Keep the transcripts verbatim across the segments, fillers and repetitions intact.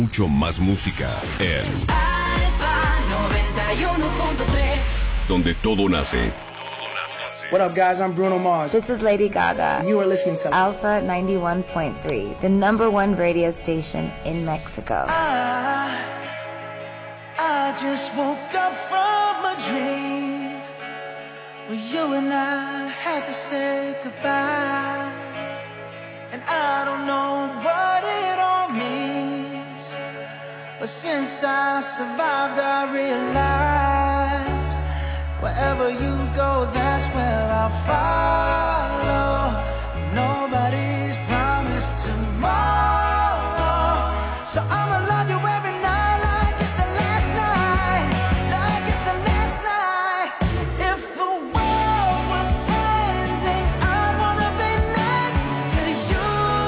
Mucho más música en Alfa noventa y uno punto tres, donde todo nace. What up, guys? I'm Bruno Mars. This is Lady Gaga. You are listening to Alpha ninety-one point three, the number one radio station in Mexico. I, I just woke up from a dream where you and I had to say goodbye. And I don't know what it all means, but since I survived, I realized wherever you go, that's where I'll follow. Nobody's promised tomorrow, so I'ma love you every night like it's the last night, like it's the last night. If the world was ending, I'd wanna be next to you.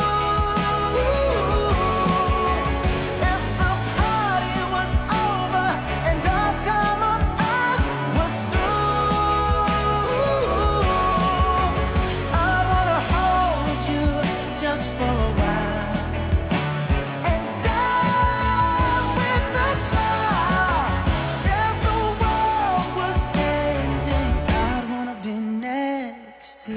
If the party was over and our time on earth was through, I wanna hold you just for a while and dance with the stars. If the world was ending, I'd wanna be next to you.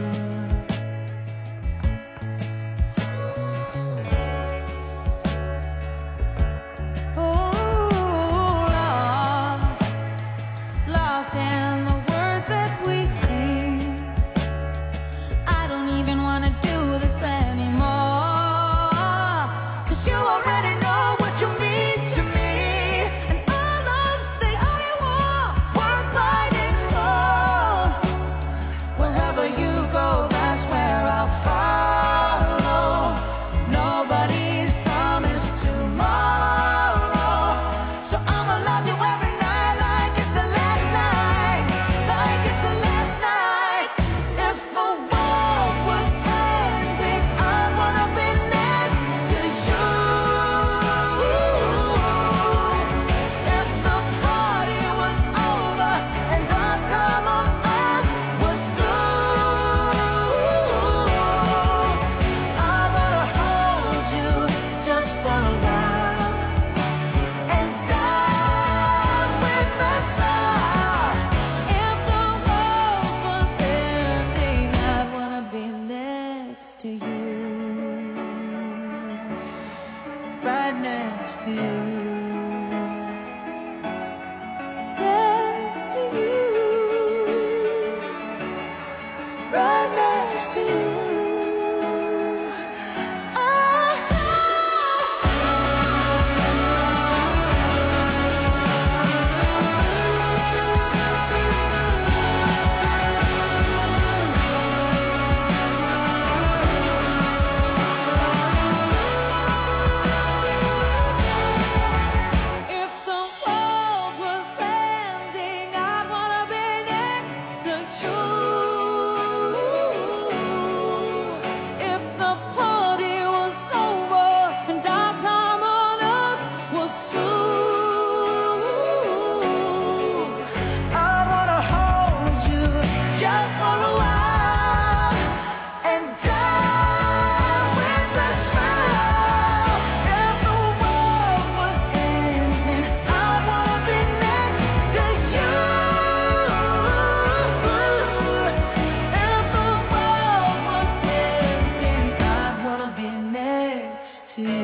Oh, lost, lost in the words that we sing. I don't even wanna do this anymore, 'cause you already know what you mean to me, and all those things you want worth fighting for. Wherever you go, that's where I'll follow. Nobody's promised tomorrow, so I'ma love you every night like it's the last night, like it's the last night. If the world was ending, I'd wanna be next to you. If the party was over and our time on earth was through, I wanna hold you just for a while and dance with the stars. If the world was ending, I'd wanna be next to you, right next to you, next to you, right next to you. If the world was ending, I'd wanna be next to you. If the party was over and our time on earth was through, I wanna hold you just for a while and dance with the stars. If the world was ending, I'd wanna be next to you. If the world was ending, I'd wanna be next to you.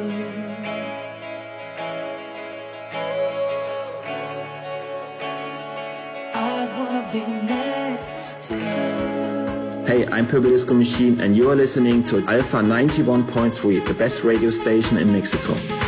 I'd wanna be next to you. Hey, I'm Purple Disco Machine and you are listening to Alpha ninety-one point three, the best radio station in Mexico.